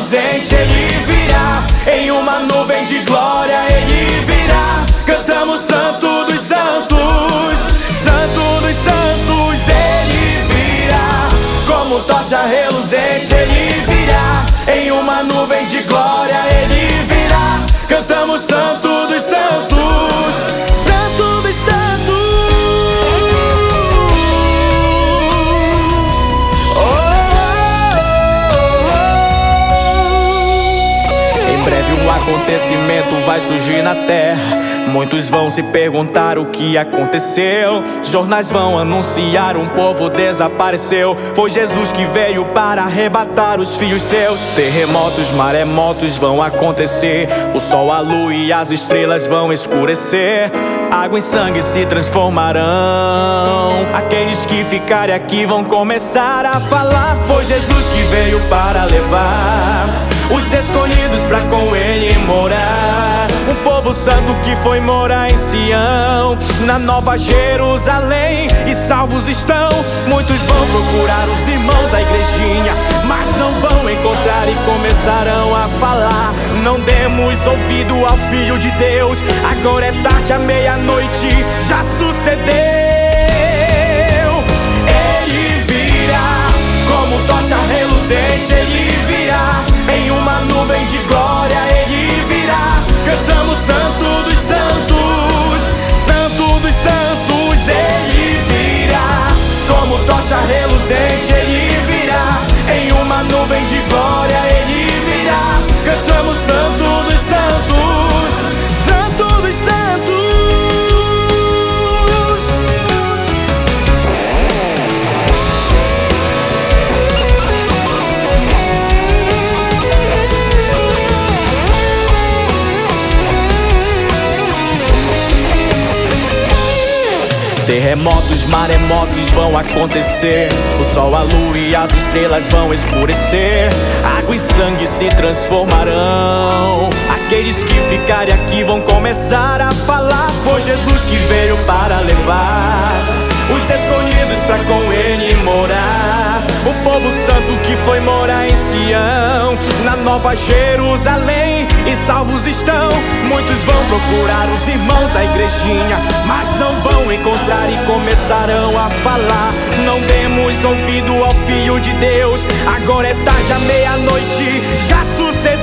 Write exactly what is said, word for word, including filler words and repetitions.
reluzente ele virá, em uma nuvem de glória ele virá. Cantamos Santo dos Santos, Santo dos Santos ele virá. Como tocha reluzente ele virá, em uma nuvem de glória ele virá. Cantamos Santo dos Santos, Santo dos Santos. Oh, oh, oh. Em breve um acontecimento vai surgir na terra. Muitos vão se perguntar o que aconteceu. Jornais vão anunciar um povo desapareceu. Foi Jesus que veio para arrebatar os filhos seus. Terremotos, maremotos vão acontecer. O sol, a lua e as estrelas vão escurecer. Água e sangue se transformarão. Aqueles que ficarem aqui vão começar a falar. Foi Jesus que veio para levar os escolhidos pra com ele morar. Um povo santo que foi morar em Sião, na Nova Jerusalém, e salvos estão. Muitos vão procurar os irmãos da igrejinha, mas não vão encontrar e começarão a falar. Não demos ouvido ao Filho de Deus, agora é tarde, à meia-noite já sucedeu. Ele virá, como tocha reluzente ele virá, em uma nuvem de glória ele virá. Cantamos Santo dos Santos, Santo dos Santos ele virá. Como tocha reluzente ele virá, em uma nuvem de glória ele virá. Cantamos Santo dos Santos, Santo dos Santos. Terremotos, maremotos vão acontecer. O sol, a lua e as estrelas vão escurecer. Água e sangue se transformarão. Aqueles que ficarem aqui vão começar a falar. Foi Jesus que veio para levar os escolhidos pra com ele morar. O povo santo que foi morar em Sião, na Nova Jerusalém, e salvos estão. Muitos vão procurar os irmãos da igrejinha, mas não vão encontrar e começarão a falar. Não demos ouvido ao Filho de Deus, agora é tarde, à meia-noite já sucedeu.